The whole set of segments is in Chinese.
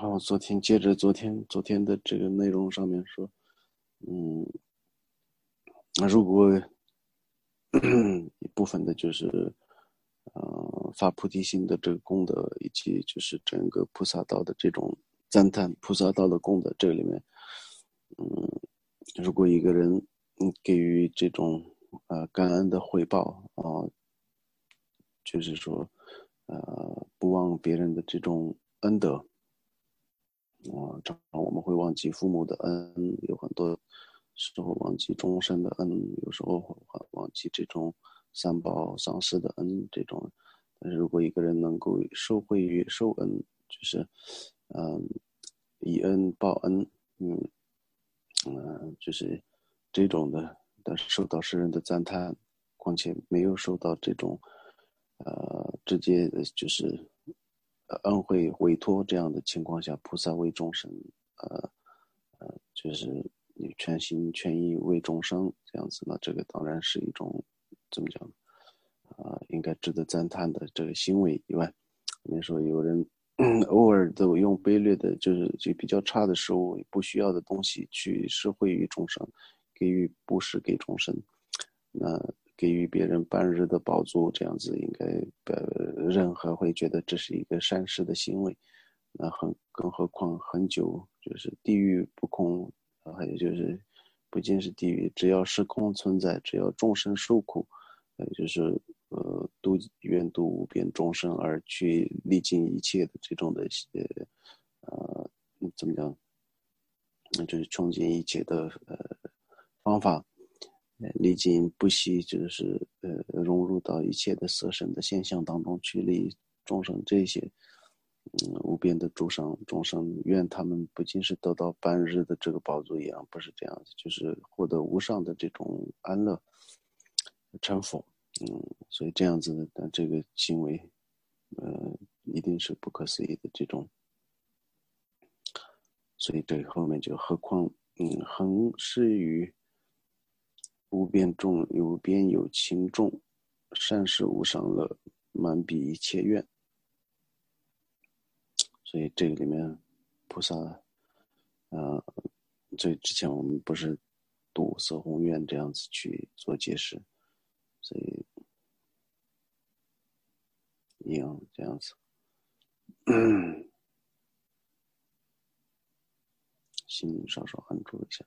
后接着昨天的这个内容上面说，嗯，那如果一部分的就是发菩提心的这个功德，以及就是整个菩萨道的这种赞叹菩萨道的功德，这个里面，嗯，如果一个人给予这种感恩的回报就是说不忘别人的这种恩德。常常我们会忘记父母的恩，有很多时候忘记终身的恩，有时候会忘记这种三宝上师的恩这种。但是如果一个人能够受惠于受恩，就是以恩报恩，嗯就是这种的，但是受到世人的赞叹，况且没有受到这种直接的就是恩惠委托这样的情况下，菩萨为众生，就是你全心全意为众生这样子呢，这个当然是一种怎么讲应该值得赞叹的这个行为以外，你说有人偶尔都用卑劣的，就比较差的食物，不需要的东西去施惠于众生，给予布施给众生，那给予别人半日的饱足，这样子应该人还会觉得这是一个善事的行为。那更何况很久就是地狱不空，还有就是不仅是地狱，只要是空存在，只要众生受苦，就是愿度无边众生而去历尽一切的这种的怎么讲，就是穷尽一切的方法，历尽不惜，就是融入到一切的色身的现象当中去利众生这些。无边的众生，愿他们不仅是得到半日的这个宝珠一样，不是这样子，就是获得无上的这种安乐成佛。所以这样子的这个行为，一定是不可思议的这种。所以这后面就何况，恒施于无边有情众，善事无上乐，满彼一切愿。所以这个里面，菩萨，这之前我们不是读色弘愿这样子去做解释，所以一样这样子，心稍稍安住一下。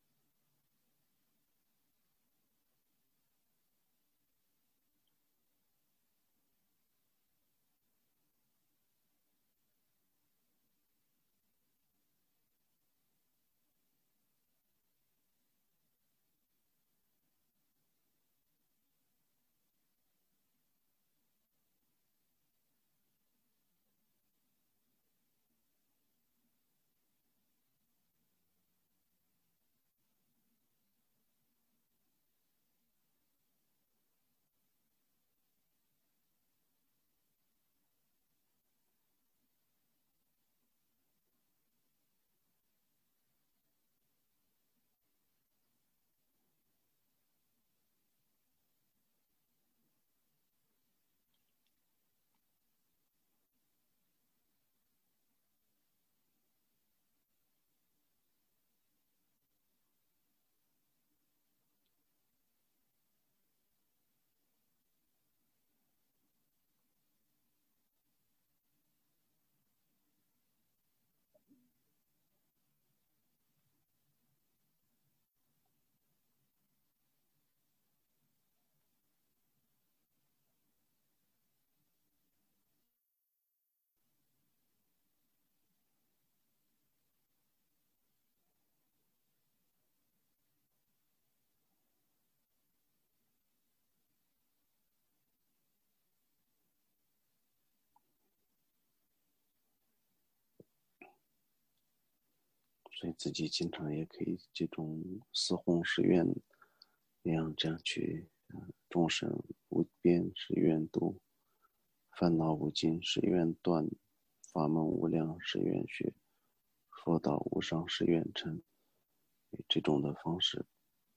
所以自己经常也可以这种四弘誓愿那样这样去，众生无边誓愿度，烦恼无尽誓愿断，法门无量誓愿学，佛道无上誓愿成。这种的方式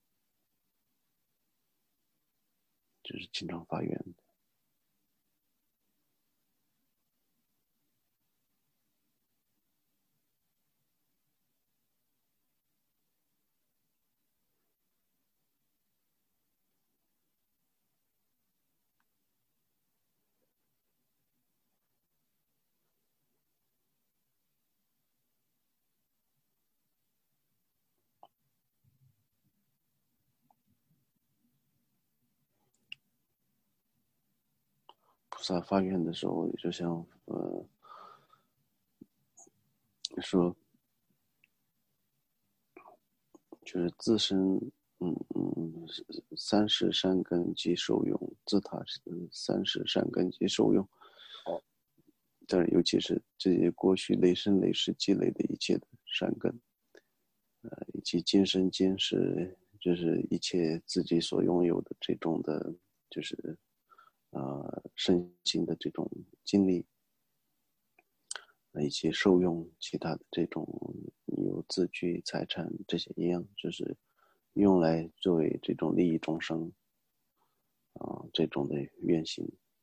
就是经常发愿。 菩萨发愿的时候，就像说，就是自身三世善根及受用，自他三世善根及受用。但是尤其是这些过去累生累世积累的一切的善根，以及今生今世就是一切自己所拥有的这种的，就是身心的这种经历，以及受用其他的这种有自具财产这些一样，就是用来作为这种利益众生这种的愿行。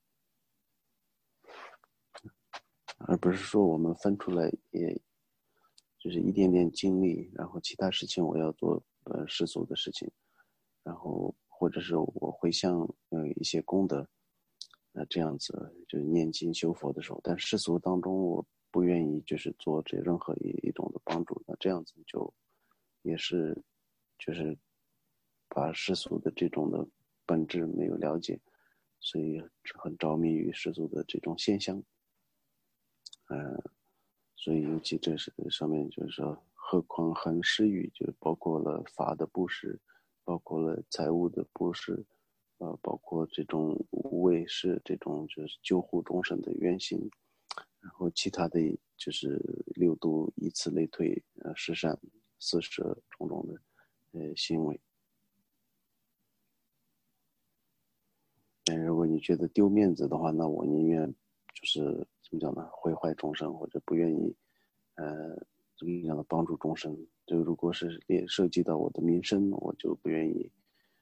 而不是说我们分出来，也就是一点点精力，然后其他事情我要做世俗的事情，然后或者是我回向一些功德，这样子就是念经修佛的时候，但世俗当中我不愿意就是做这任何一种的帮助，那这样子就也是就是把世俗的这种的本质没有了解，所以很着迷于世俗的这种现象。所以尤其这是上面就是说，何况恒施语，就包括了法的布施，包括了财物的布施，包括这种无畏是这种就是救护众生的愿行，然后其他的就是六度以此类推，十善、四摄种种的行为。但如果你觉得丢面子的话，那我宁愿就是怎么讲呢，毁坏众生，或者不愿意，怎么讲呢，帮助众生。就如果是也涉及到我的名声，我就不愿意，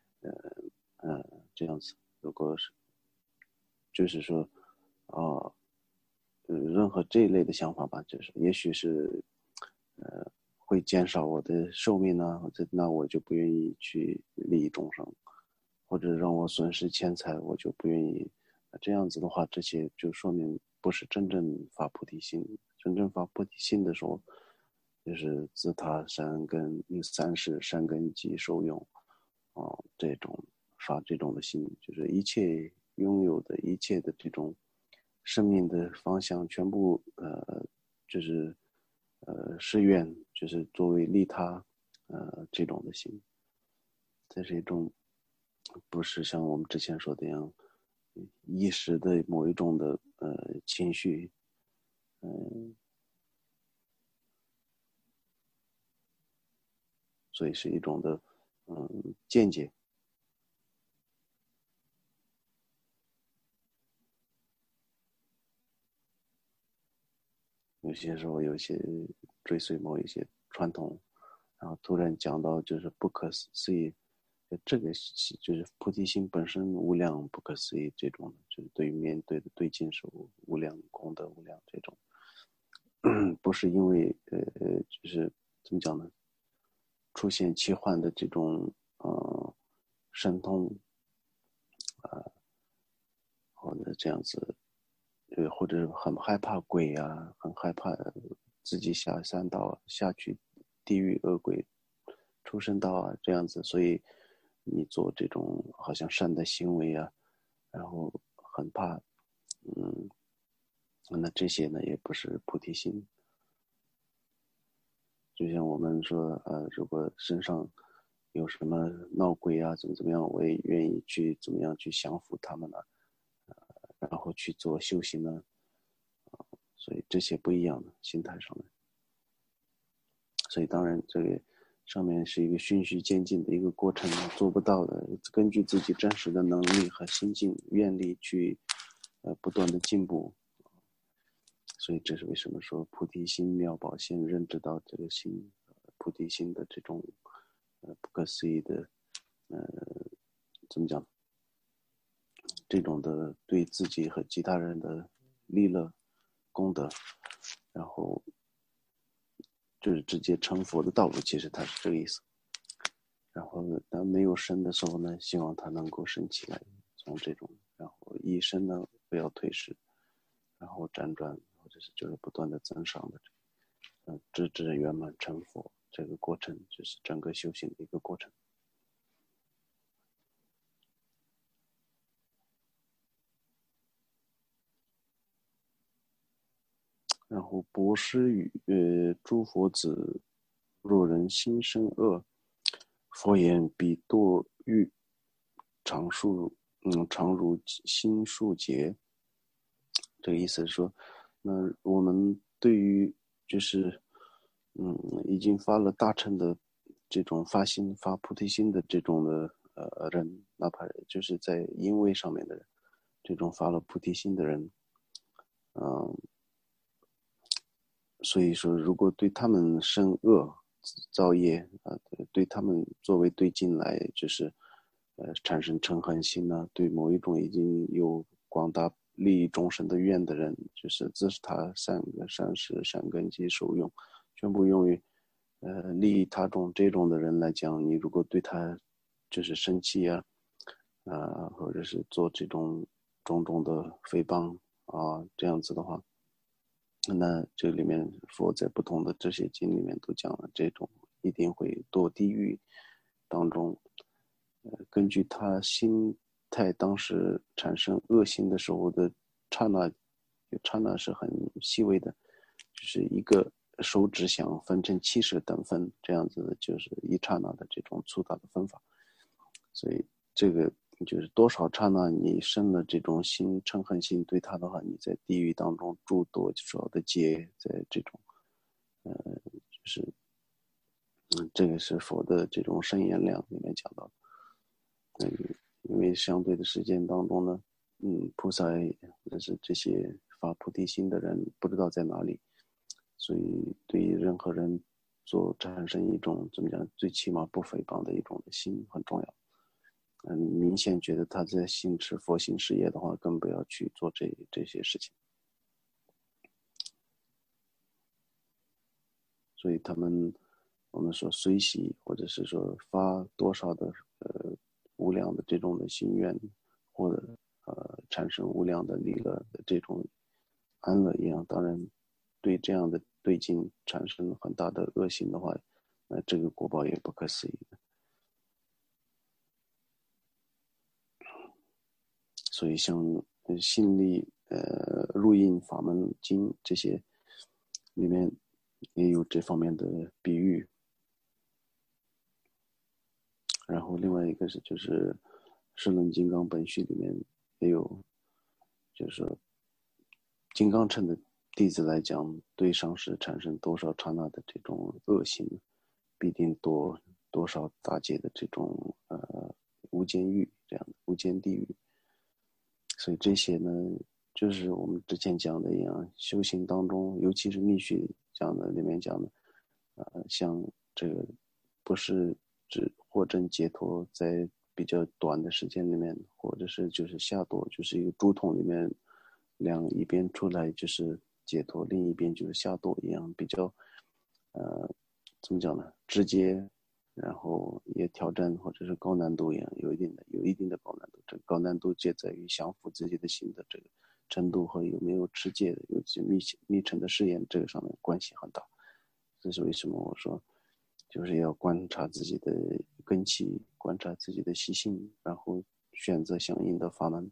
这样子。如果是就是说，啊、任何这一类的想法吧，就是也许是，会减少我的寿命呢，或者那我就不愿意去利益众生。或者让我损失钱财，我就不愿意。这样子的话，这些就说明不是真正发菩提心。真正发菩提心的时候，就是自他善根三世善根及受用，这种发这种的心，就是一切拥有的一切的这种生命的方向，全部就是誓愿，就是作为利他这种的心，这是一种。不是像我们之前说的样，一时的某一种的情绪，所以是一种的见解。有些时候有些追随某一些传统，然后突然讲到就是不可思议，这个就是菩提心本身无量不可思议这种的，就是对于面对的对境是无量功德无量这种，不是因为就是怎么讲呢？出现奇幻的这种神通或者这样子，或者很害怕鬼啊，很害怕自己下三道下去地狱恶鬼出生道啊这样子，所以你做这种好像善的行为啊，然后很怕，那这些呢也不是菩提心。就像我们说，如果身上有什么闹鬼啊，怎么样，我也愿意去怎么样去降服他们呢、然后去做修行呢，所以这些不一样的心态上面。所以当然这个上面是一个循序渐进的一个过程，做不到的，根据自己真实的能力和心境愿力去不断的进步。所以这是为什么说菩提心妙宝先认知到这个心，菩提心的这种不可思议的怎么讲？这种的对自己和其他人的利乐功德，然后就是直接成佛的道路，其实它是这个意思。然后当没有生的时候呢，希望它能够升起来，从这种，然后一生呢不要退失，然后辗转或者是就是不断的增上的，直至圆满成佛，这个过程就是整个修行的一个过程。 然后博施语，诸佛子，若人心生恶，佛言彼堕欲，常如心数劫。这个意思是说，那我们对于就是已经发了大乘的这种发心发菩提心的这种的人，哪怕就是在因位上面的人，这种发了菩提心的人，所以说如果对他们生恶造业对他们作为对境来就是产生嗔恨心呢，对某一种已经有广大利益众生的愿的人，就是自是他善事善根基受用，全部用于利益他众这种的人来讲，你如果对他就是生气啊，或者是做这种种种的诽谤这样子的话，那这里面佛在不同的这些经里面都讲了，这种一定会堕地狱当中。根据他心态当时产生恶心的时候的刹那，刹那是很细微的，就是一个手指想分成70等分，这样子的，就是一刹那的这种粗大的分法。所以这个就是多少刹那你生了这种心嗔恨心对他的话，你在地狱当中住多少的劫，在这种就是这个是佛的这种圣言量里面讲到的。因为相对的时间当中呢，菩萨是这些发菩提心的人不知道在哪里，所以对于任何人产生一种怎么讲，最起码不诽谤的一种心很重要。明显觉得他在行持佛行事业的话，更不要去做这些事情。所以我们说随喜，或者是说发多少的无量的这种的心愿，或者产生无量的利乐的这种安乐一样，当然对这样的对境产生很大的恶行的话，这个果报也不可思议的。所以像心力入印法门经这些里面也有这方面的比喻。然后另外一个就是释论金刚本序里面也有，就是说金刚乘的弟子来讲，对上师产生多少刹那的这种恶行，必定多少大劫的这种无间狱，这样的无间地狱。所以这些呢，就是我们之前讲的一样，修行当中，尤其是密续讲的里面讲的，像这个不是指获证解脱在比较短的时间里面，或者是就是下堕，就是一个竹筒里面一边出来就是解脱，另一边就是下堕一样，比较怎么讲呢？直接，然后也挑战或者是高难度一样，有一定的高难度。这个高难度介在于降服自己的心的这个程度和有没有持戒的，尤其密乘的试验，这个上面关系很大。这是为什么我说，就是要观察自己的根器，观察自己的习性，然后选择相应的法门。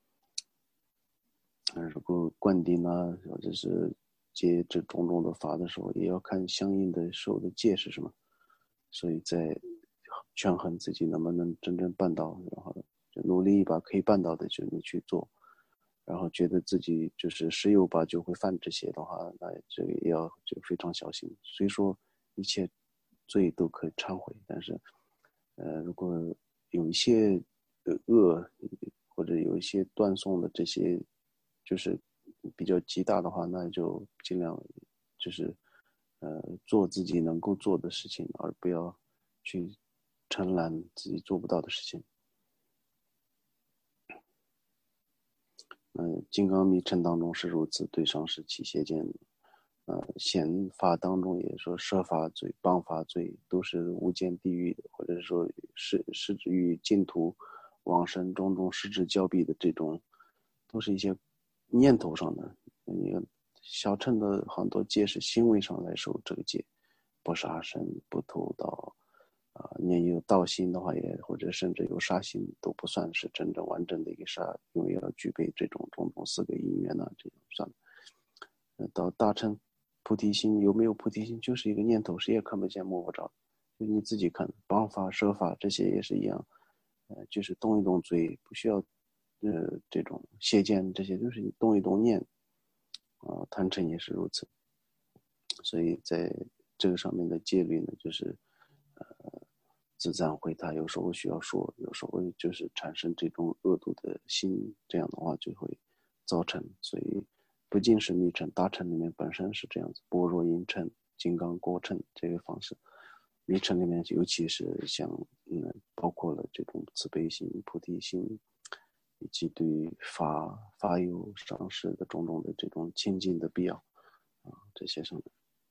如果灌顶啊，或者是接这种种的法的时候，也要看相应的受的戒是什么。所以在权衡自己能不能真正办到，然后就努力一把，可以办到的就你去做，然后觉得自己就是十有八九会犯这些的话，那这个也要就非常小心。虽说一切罪都可以忏悔，但是如果有一些恶或者有一些断送的这些就是比较极大的话，那就尽量就是做自己能够做的事情，而不要去承揽自己做不到的事情。金刚密乘当中是如此，对上师起邪见。显法当中也说，设法罪、谤法罪都是无间地狱的，或者说是指于净土往生种种失之交臂的这种，都是一些念头上的。你小乘的很多戒是行为上来受这个戒，不杀生、不偷盗，你有盗心的话也，或者甚至有杀心，都不算是真正完整的一个杀，因为要具备这种种种4个因缘这种算。 到大乘菩提心有没有菩提心，就是一个念头，谁也看不见摸不着，就你自己看。绑法摄法这些也是一样，就是动一动嘴，不需要这种邪见，这些就是你动一动念贪嗔也是如此。所以在这个上面的戒律呢，就是自赞会他有时候需要说，有时候就是产生这种恶毒的心，这样的话就会造成。所以不仅是密乘，大乘里面本身是这样子，般若音乘、金刚果乘这个方式。密乘里面尤其是像包括了这种慈悲心、菩提心，以及对于法有上师的种种的这种亲近的必要这些上面。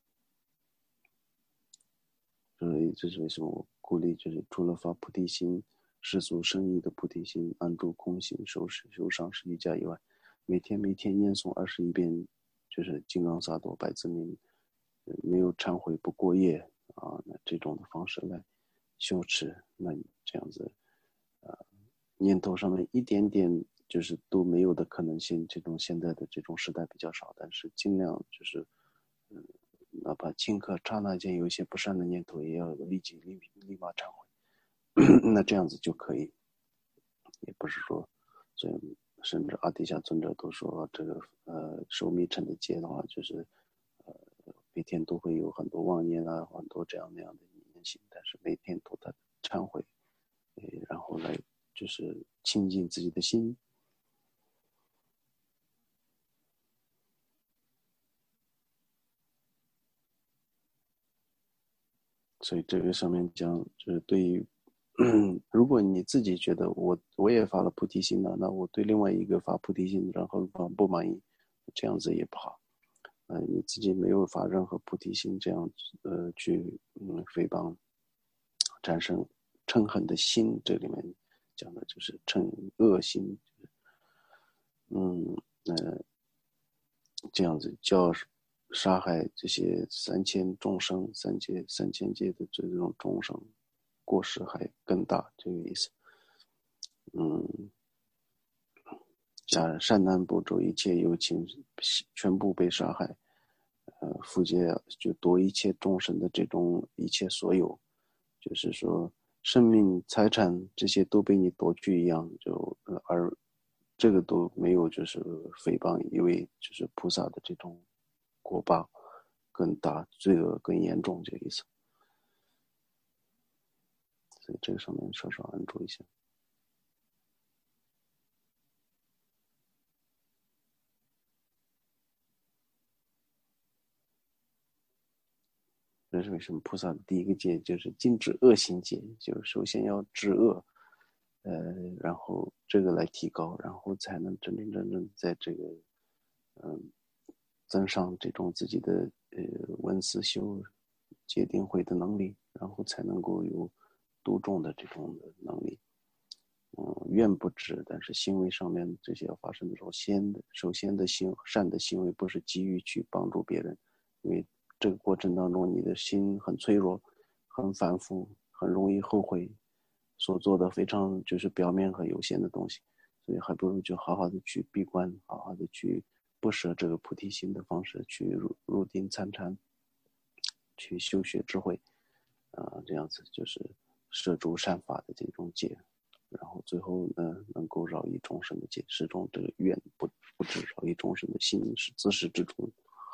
所以这是为什么我鼓励，就是除了发菩提心、世俗生意的菩提心、安住空心、修上师瑜伽以外，每天念诵21遍，就是金刚萨埵百字明，没有忏悔不过夜那这种的方式来修持，那你这样子念头上面一点点就是都没有的可能性，这种现在的这种时代比较少，但是尽量就是哪怕顷刻刹那间有一些不善的念头，也要立马忏悔那这样子就可以。也不是说，所以甚至阿底峡尊者都说，这个受密乘的戒的话，就是每天都会有很多妄念很多这样那样的念心，但是每天都在忏悔，然后来就是清净自己的心。所以这个上面讲，就是对于如果你自己觉得我也发了菩提心了，那我对另外一个发菩提心然后不满意，这样子也不好。你自己没有发任何菩提心，这样去诽谤、产生嗔恨的心，这里面讲的就是嗔恶心，这样子叫杀害这些3000众生，三千界的这种众生，过失还更大，这个意思。善男部洲一切有情全部被杀害，复劫就夺一切众生的这种一切所有，就是说生命、财产这些都被你夺去一样，而这个都没有就是诽谤，因为就是菩萨的这种果报更大，罪恶更严重，这个意思。所以这个上面稍稍安住一下。这是为什么菩萨的第一个戒就是禁止恶行戒，就是首先要止恶，然后这个来提高，然后才能真正在这个增上这种自己的闻思修戒定慧的能力，然后才能够有度众的这种的能力。愿不止，但是行为上面这些要发生的时候，首先的善的行为不是急于去帮助别人，因为这个过程当中你的心很脆弱，很反复，很容易后悔所做的非常就是表面和有限的东西，所以还不如就好好的去闭关，好好的去不舍这个菩提心的方式去入定参禅，去修学智慧这样子就是摄诸善法的这种戒，然后最后呢能够饶益众生的戒，始终这个愿不止饶益众生的心是自始至终。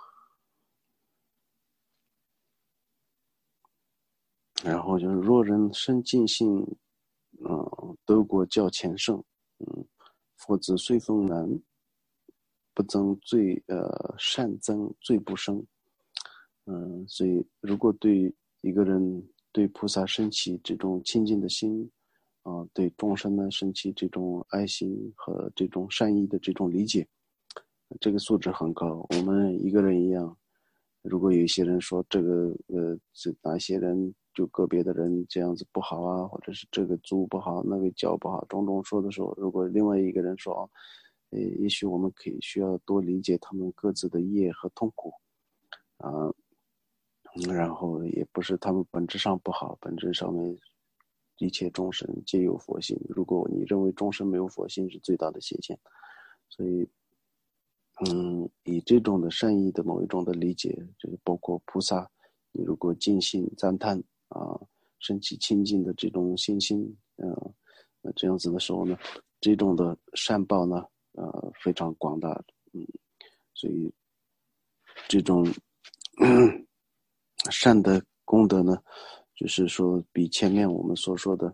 然后就是若人生尽性德国较前胜，佛子虽风难，不增罪善增罪不生。所以如果对一个人对菩萨升起这种亲近的心对众生呢升起这种爱心和这种善意的这种理解，这个素质很高。我们一个人一样，如果有一些人说这个这哪些人就个别的人这样子不好啊，或者是这个族不好，那个教不好，种种说的时候，如果另外一个人说也许我们需要多理解他们各自的业和痛苦然后也不是他们本质上不好，本质上面一切众生皆有佛性。如果你认为众生没有佛性是最大的邪见，所以以这种的善意的某一种的理解，就是包括菩萨，你如果尽心赞叹升起清净的这种信心，这样子的时候呢，这种的善报呢，非常广大，所以这种善的功德呢，就是说比前面我们所说的，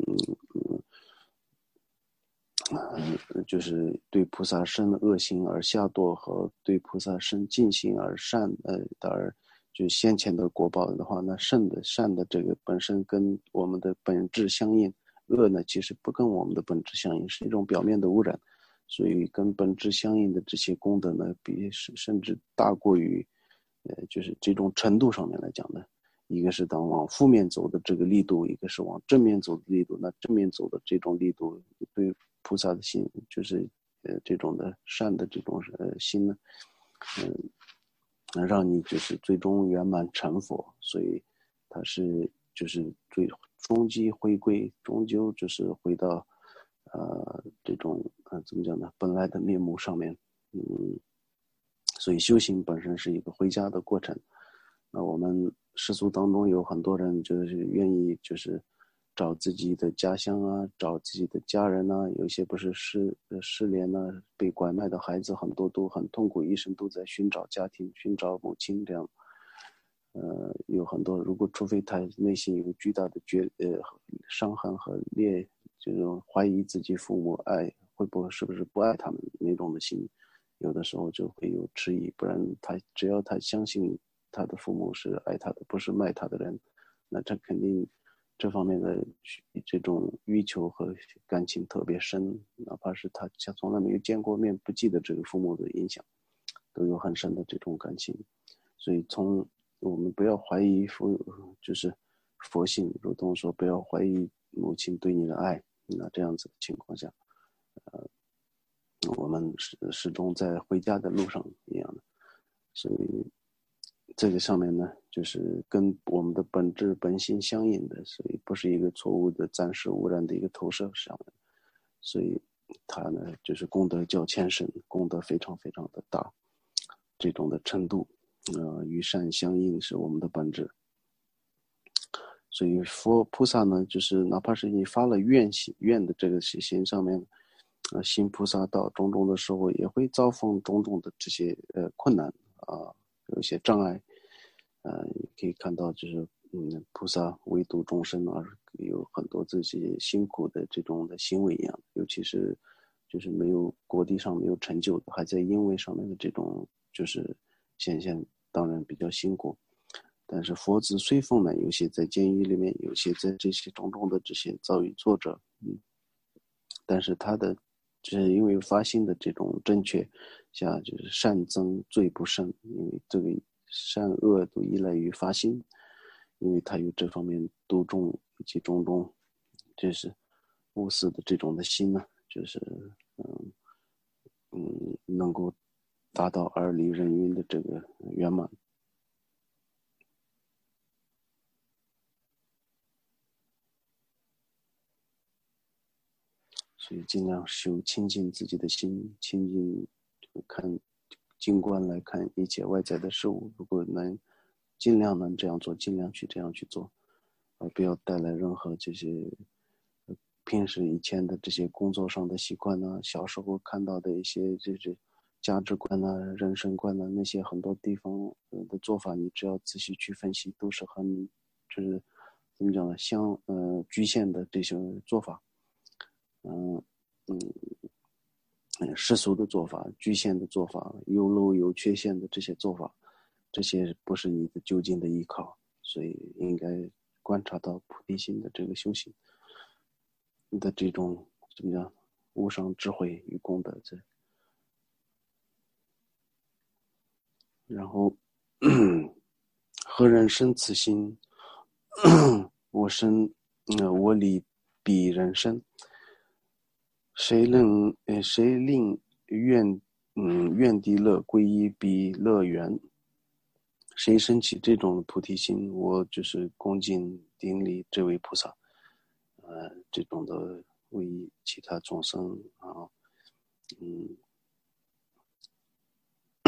就是对菩萨生恶行而下堕和对菩萨生净行而就先前的果报的话，那善的这个本身跟我们的本质相应，恶呢其实不跟我们的本质相应，是一种表面的污染，所以跟本质相应的这些功德呢，甚至大过于，就是这种程度上面来讲呢，一个是当往负面走的这个力度，一个是往正面走的力度。那正面走的这种力度，对菩萨的心，就是这种的善的这种心呢，让你就是最终圆满成佛。所以它是就是终极回归，终究就是回到这种怎么讲呢，本来的面目上面。所以修行本身是一个回家的过程。那我们世俗当中有很多人就是愿意就是找自己的家乡啊，找自己的家人啊，有些不是失联啊，被拐卖的孩子很多都很痛苦，一生都在寻找家庭，寻找母亲这样。有很多，如果除非他内心有巨大的伤痕和这种怀疑自己父母是不是不爱他们那种的心，有的时候就会有迟疑。不然只要他相信他的父母是爱他的，不是卖他的人，那他肯定这方面的这种欲求和感情特别深，哪怕是他从来没有见过面，不记得这个父母的影响，都有很深的这种感情。所以我们不要怀疑就是佛性，如同说不要怀疑母亲对你的爱，那这样子的情况下，我们始终在回家的路上一样的。所以这个上面呢，就是跟我们的本质本心相应的，所以不是一个错误的暂时污染的一个投射上面。所以它呢，就是功德较千深，功德非常非常的大，这种的程度，与善相应是我们的本质。所以菩萨呢，就是哪怕是你发了愿的这个心上面，行菩萨道种种的时候，也会遭逢种种的这些困难有一些障碍。你可以看到就是菩萨为度众生而有很多这些辛苦的这种的行为一样，尤其是就是没有国地上没有成就的，还在因为上面的这种就是显现，当然比较辛苦。但是佛子虽丰满，有些在监狱里面，有些在这些种种的这些遭遇挫折，但是他的就是因为发心的这种正确下，就是善增罪不胜，因为这个善恶都依赖于发心，因为他有这方面度众以及种种就是无私的这种的心呢，就是能够达到而离人云的这个圆满。所以尽量修清净自己的心，清净静观来看一切外在的事物。如果尽量能这样做，尽量去这样去做，而不要带来任何这些平时以前的这些工作上的习惯呢，小时候看到的一些价值观呢、人生观呢，那些很多地方的做法，你只要仔细去分析，都是就是怎么讲呢，局限的这些做法。世俗的做法、局限的做法、有漏有缺陷的这些做法，这些不是你的究竟的依靠，所以应该观察到菩提心的这个修行的这种怎么样无上智慧与功德然后何人生此心？我理彼人生。谁令愿地乐归依彼乐园？谁升起这种菩提心，我就是恭敬顶礼这位菩萨。这种的为其他众生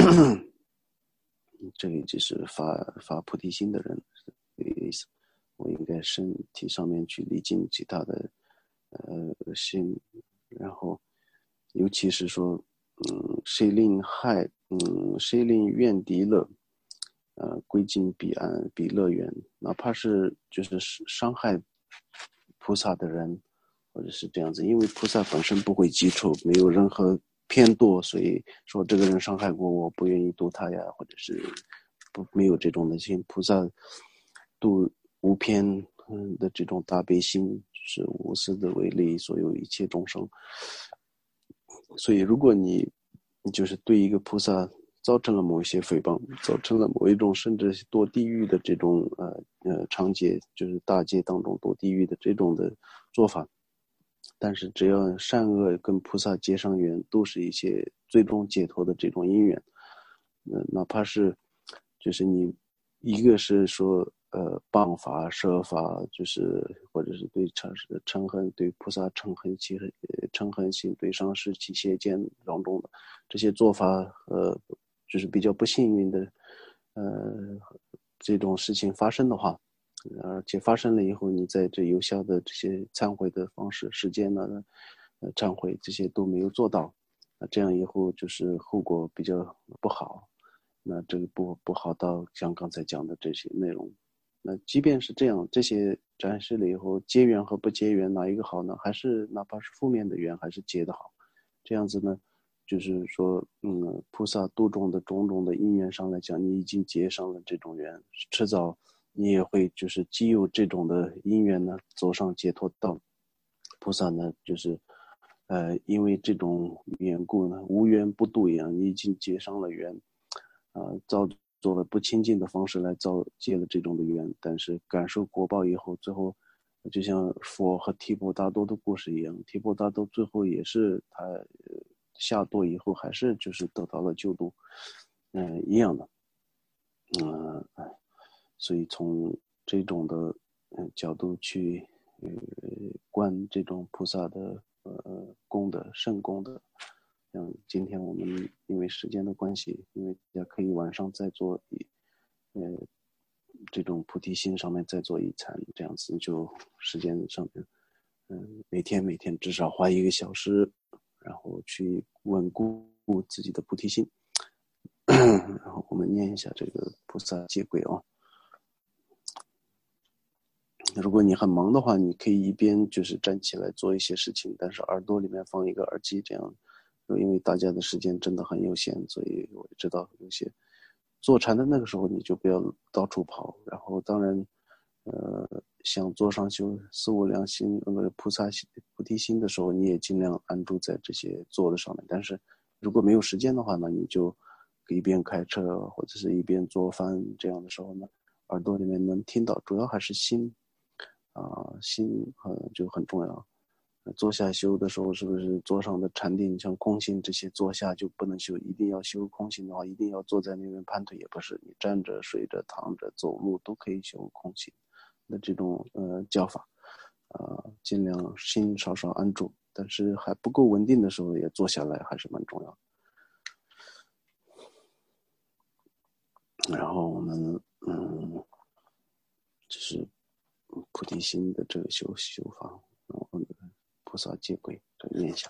这个就是发菩提心的人，这个意思。我应该身体上面去历尽其他的心，然后尤其是说，谁令愿敌乐，归尽彼岸彼乐园。哪怕是就是伤害菩萨的人，或者是这样子，因为菩萨本身不会记仇，没有任何偏惰，所以说这个人伤害过我，不愿意度他呀，或者是没有这种的心。菩萨度无偏的这种大悲心，是无私的为利所有一切众生。所以如果你就是对一个菩萨造成了某一些诽谤，造成了某一种甚至堕地狱的这种长劫，就是大劫当中堕地狱的这种的做法，但是只要善恶跟菩萨结上缘，都是一些最终解脱的这种因缘。哪怕是就是你一个是说谤法设法，就是或者是对嗔恨，对菩萨嗔恨心，对上师起邪见当中的这些做法，就是比较不幸运的这种事情发生的话，而且发生了以后，你在这有效的这些忏悔的方式、时间呢，忏悔这些都没有做到，这样以后就是后果比较不好。那这个不好到像刚才讲的这些内容。那即便是这样，这些展示了以后，结缘和不结缘哪一个好呢？还是哪怕是负面的缘，还是结的好？这样子呢，就是说，菩萨度众的种种的因缘上来讲，你已经结上了这种缘，迟早你也会就是既有这种的因缘呢，走上解脱道。菩萨呢，就是因为这种缘故呢，无缘不度一样，你已经结上了缘，造作了不清净的方式来结了这种的缘，但是感受果报以后，最后就像佛和提婆达多的故事一样，提婆达多最后也是他下堕以后，还是就是得到了救度，一样的，所以从这种的角度去观这种菩萨的功德圣功德。像今天我们因为时间的关系，因为大家可以晚上再做这种菩提心上面再做一餐，这样子就时间上面，每天至少花1个小时，然后去稳固自己的菩提心。然后我们念一下这个菩萨戒规啊。如果你很忙的话，你可以一边就是站起来做一些事情，但是耳朵里面放一个耳机，这样，因为大家的时间真的很有限，所以我知道有些坐禅的那个时候你就不要到处跑，然后当然，想坐上修四无量心菩萨菩提心的时候，你也尽量安住在这些坐的上面。但是如果没有时间的话呢，你就一边开车或者是一边做饭，这样的时候呢，耳朵里面能听到，主要还是心。心就很重要。坐下修的时候，是不是桌上的禅定，像空心这些坐下就不能修？一定要修空心的话，一定要坐在那边盘腿，也不是，你站着、睡着、躺着、走路都可以修空心的这种教法。尽量心稍稍安住，但是还不够稳定的时候，也坐下来还是蛮重要的。然后我们就是菩提心的这个修法，然后菩萨戒规这念一下。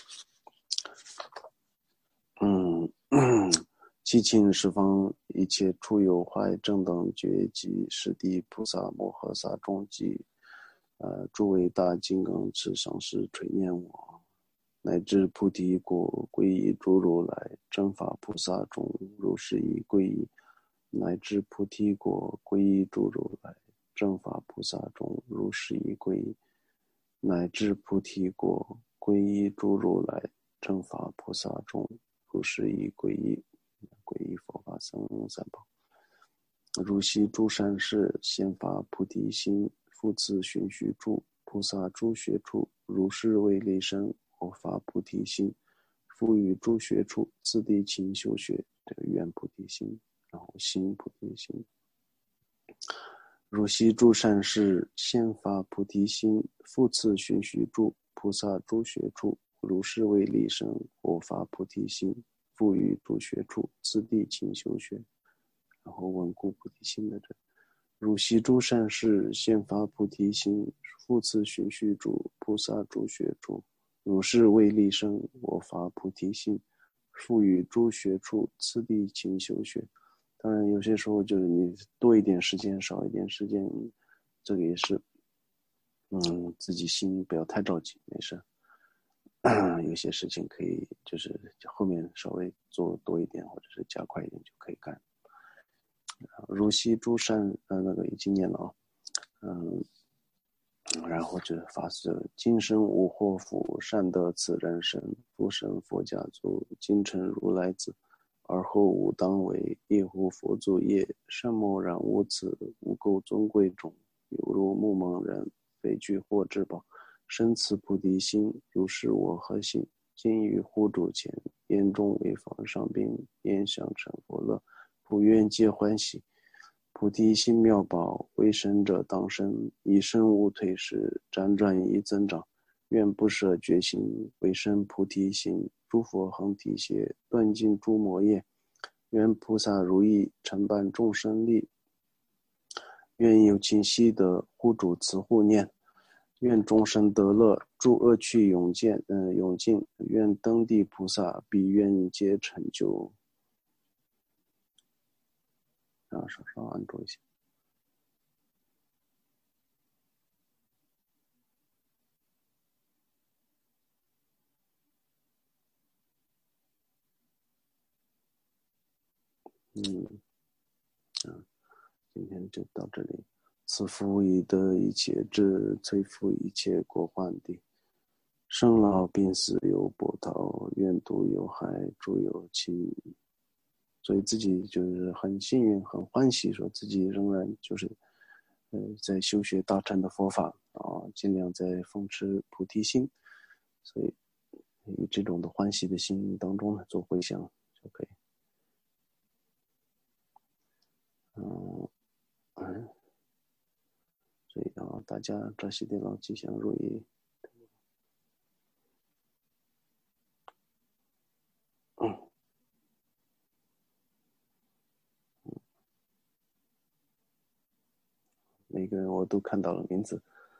七庆十方一切处有坏正等觉及十地菩萨摩诃萨众及诸位大金刚持上师垂念我，乃至菩提果皈依诸如来正法菩萨众如是一皈依，乃至菩提果皈依诸如来正法菩萨众如是一皈依，乃至菩提果皈依诸如来正法菩萨众如是一皈依。皈依佛法僧三宝，如悉诸善事先发菩提心，复次循序住菩萨诸学处，如是为利生，我发菩提心，复于诸学处次第勤修学，这个愿菩提心，然后行菩提心。如悉诸善事先发菩提心，复次循序住菩萨诸学处，如是为利生，我发菩提心， 赋予诸学处，次第勤修学，然后稳固菩提心的这。汝悉诸善事，先发菩提心，复次循序诸菩萨诸学处。汝是为利生，我发菩提心，赋予诸学处，次第勤修学。当然，有些时候就是你多一点时间，少一点时间，这个也是，自己心不要太着急，没事。有些事情可以就是后面稍微做多一点，或者是加快一点就可以干。汝悉诸善，那个已经念了啊，然后就发誓：今生无祸福，善得此人身，复生佛家族，今成如来子。而后吾当为业乎佛作业，善莫然无此，无垢尊贵种，有如木蒙人，非具获至宝，生此菩提心，如是我何幸？今于护主前，眼中为方上宾，言相成佛乐，普愿皆欢喜。菩提心妙宝，为生者当生，一生无退失，辗转亦增长。愿不舍决心，为生菩提心，诸佛恒提携，断尽诸魔业。愿菩萨如意，承办众生力。愿有情悉得，护主慈护念。愿众生得乐，诸恶趣永尽。愿登地菩萨，彼愿皆成就。然后稍稍安住一下。今天就到这里。此福已得一切智，摧伏一切过患地。生老病死有波涛，愿度有害，诸有情。所以自己就是很幸运，很欢喜，说自己仍然就是在修学大乘的佛法啊，尽量在奉持菩提心。所以以这种的欢喜的心当中呢，做回向就可以。所以大家扎西德朗吉祥如意。每个人我都看到了名字，